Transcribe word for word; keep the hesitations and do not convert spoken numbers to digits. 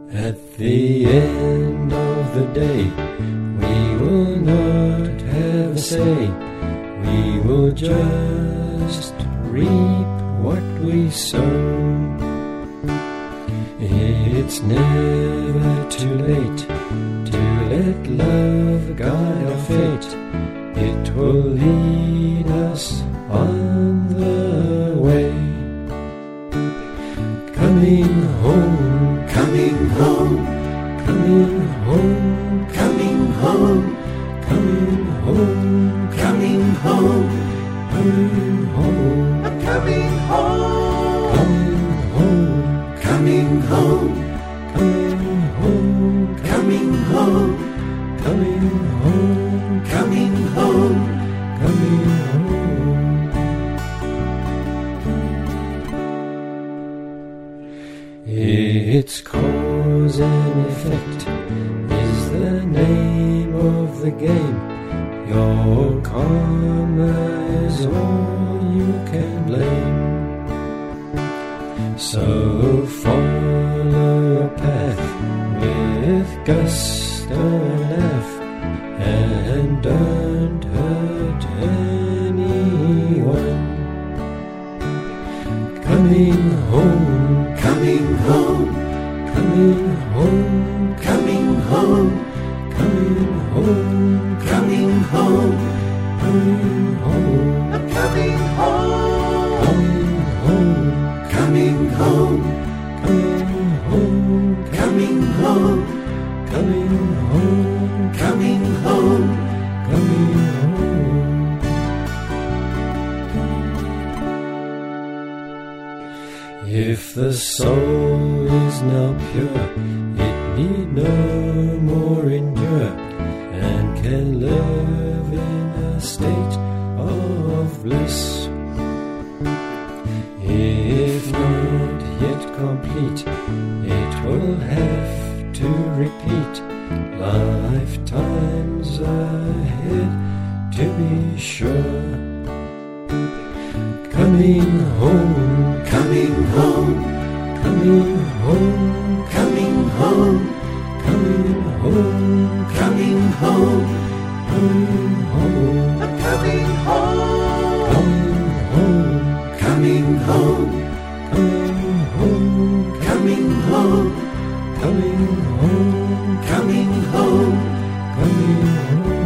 At the end of the day, we will not have a say. We will just reap what we sow. It's never too late to let love guide our fate. It will lead us on the way. Coming home, coming home, coming home, coming home, coming home, coming home, coming home, coming home, coming home, coming home, coming home, coming home, coming home, coming home, coming home. It's cause and effect is the name of the game. Your karma is all you can blame. So follow your path with gusto and laugh, and don't hurt anyone. Coming home, coming home, coming home, coming home, coming home, coming home, coming home, coming home, coming home, coming home, coming home, coming home, coming home, coming home. If the soul is now pure, it need no more endure, and can live in a state of bliss. If not yet complete, it will have to repeat lifetimes ahead to be sure. Coming home, coming home, coming home, coming home, coming home, coming home, coming home, coming home, coming home, coming home, coming home, coming home, coming home, coming home, coming home.